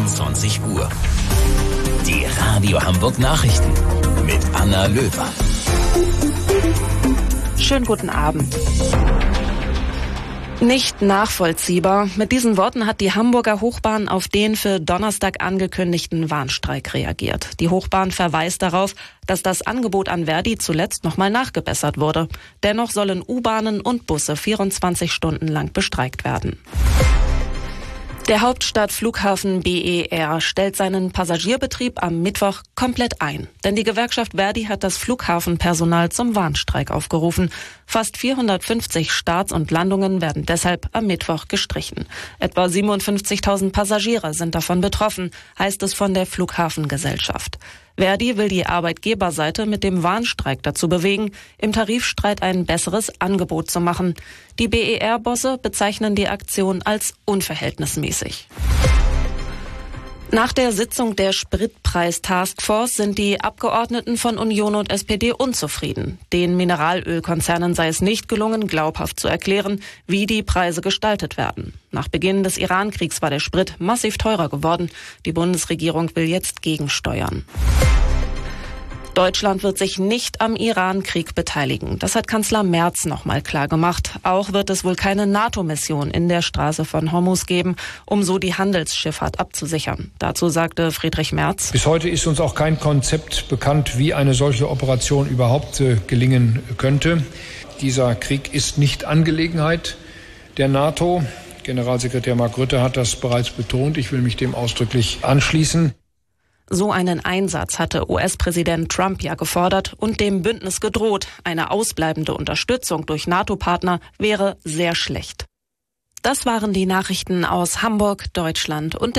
22 Uhr. Die Radio Hamburg Nachrichten mit Anna Löwer. Schönen guten Abend. Nicht nachvollziehbar. Mit diesen Worten hat die Hamburger Hochbahn auf den für Donnerstag angekündigten Warnstreik reagiert. Die Hochbahn verweist darauf, dass das Angebot an Verdi zuletzt nochmal nachgebessert wurde. Dennoch sollen U-Bahnen und Busse 24 Stunden lang bestreikt werden. Der Hauptstadtflughafen BER stellt seinen Passagierbetrieb am Mittwoch komplett ein. Denn die Gewerkschaft Verdi hat das Flughafenpersonal zum Warnstreik aufgerufen. Fast 450 Starts und Landungen werden deshalb am Mittwoch gestrichen. Etwa 57.000 Passagiere sind davon betroffen, heißt es von der Flughafengesellschaft. Verdi will die Arbeitgeberseite mit dem Warnstreik dazu bewegen, im Tarifstreit ein besseres Angebot zu machen. Die BER-Bosse bezeichnen die Aktion als unverhältnismäßig. Nach der Sitzung der Spritpreis-Taskforce sind die Abgeordneten von Union und SPD unzufrieden. Den Mineralölkonzernen sei es nicht gelungen, glaubhaft zu erklären, wie die Preise gestaltet werden. Nach Beginn des Iran-Kriegs war der Sprit massiv teurer geworden. Die Bundesregierung will jetzt gegensteuern. Deutschland wird sich nicht am Iran-Krieg beteiligen. Das hat Kanzler Merz nochmal klar gemacht. Auch wird es wohl keine NATO-Mission in der Straße von Hormuz geben, um so die Handelsschifffahrt abzusichern. Dazu sagte Friedrich Merz: Bis heute ist uns auch kein Konzept bekannt, wie eine solche Operation überhaupt gelingen könnte. Dieser Krieg ist nicht Angelegenheit der NATO. Generalsekretär Mark Rutte hat das bereits betont. Ich will mich dem ausdrücklich anschließen. So einen Einsatz hatte US-Präsident Trump ja gefordert und dem Bündnis gedroht. Eine ausbleibende Unterstützung durch NATO-Partner wäre sehr schlecht. Das waren die Nachrichten aus Hamburg, Deutschland und